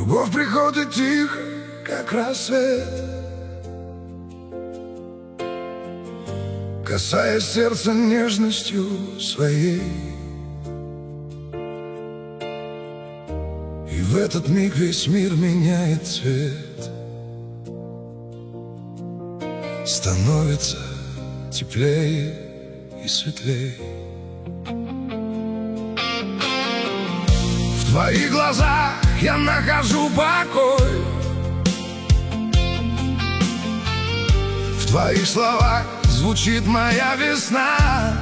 Любовь приходит тихо, как рассвет, касаясь сердца нежностью своей. И в этот миг весь мир меняет цвет, становится теплее и светлее. В твоих глазах я нахожу покой, в твоих словах звучит моя весна.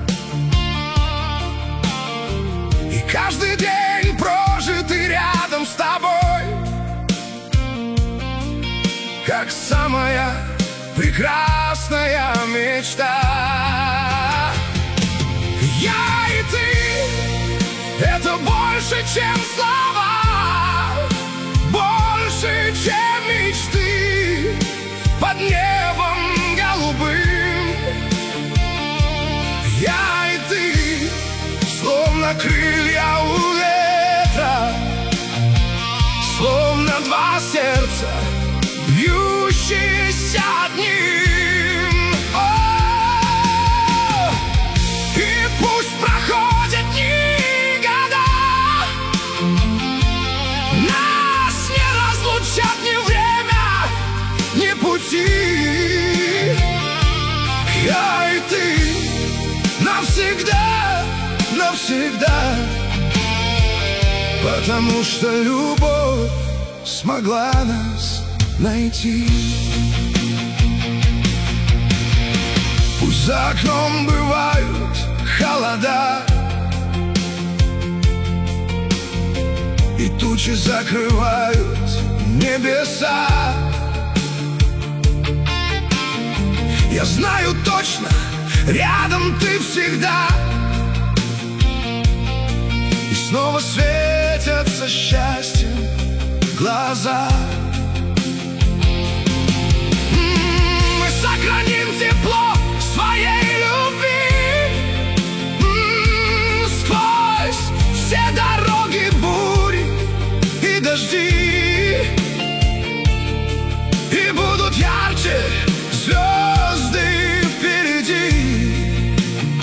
И каждый день, прожитый рядом с тобой, как самая прекрасная мечта. Я и ты — это больше, чем слова, больше, чем мечты под небом голубым. Я и ты, словно крылья у ветра, словно два сердца, бьющиеся одним. О, и пусть проходят дни, года, нас не разлучат ни время, ни пути. Я и ты навсегда, навсегда, потому что любовь смогла нас найти. Пусть за окном бывают холода, и тучи закрывают небеса. Я знаю точно, рядом ты всегда, и снова светятся счастьем глаза. Сохраним тепло своей любви сквозь все дороги, бури и дожди. И будут ярче звезды впереди,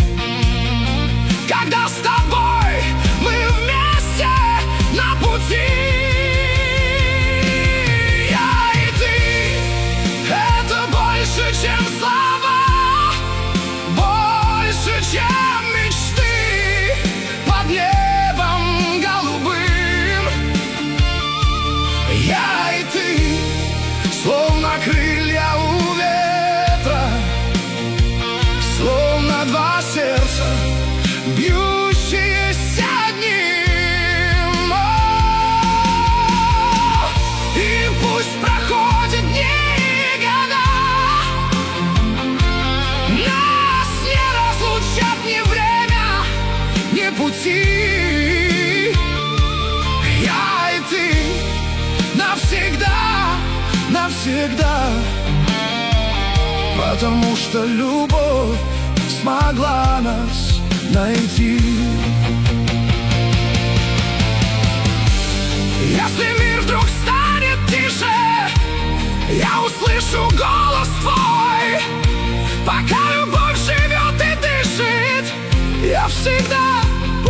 когда с тобой мы вместе на пути. Чем слова, больше, чем мечты под небом голубым. Я и ты, словно крылья у ветра, словно два сердца, бьющиеся одним. О, и пусть проходят дни, пути. Я и ты навсегда, навсегда, потому что любовь смогла нас найти. Если мир вдруг станет тише, я услышу голос твой. Пока любовь живет и дышит, я всегда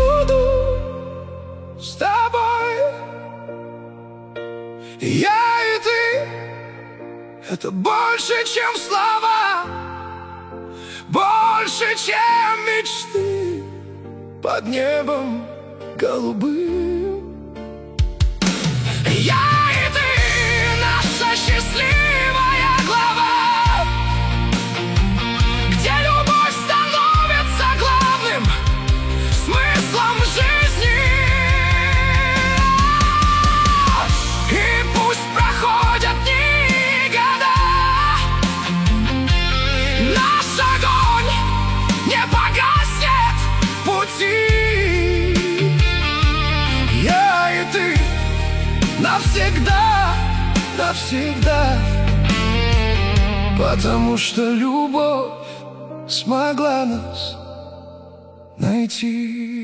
с тобой. Я и ты — это больше, чем слова, больше, чем мечты под небом голубым. Я и ты — наша счастливая глава, где любовь становится главным смыслом жизни. Я и ты навсегда, навсегда, потому что любовь смогла нас найти.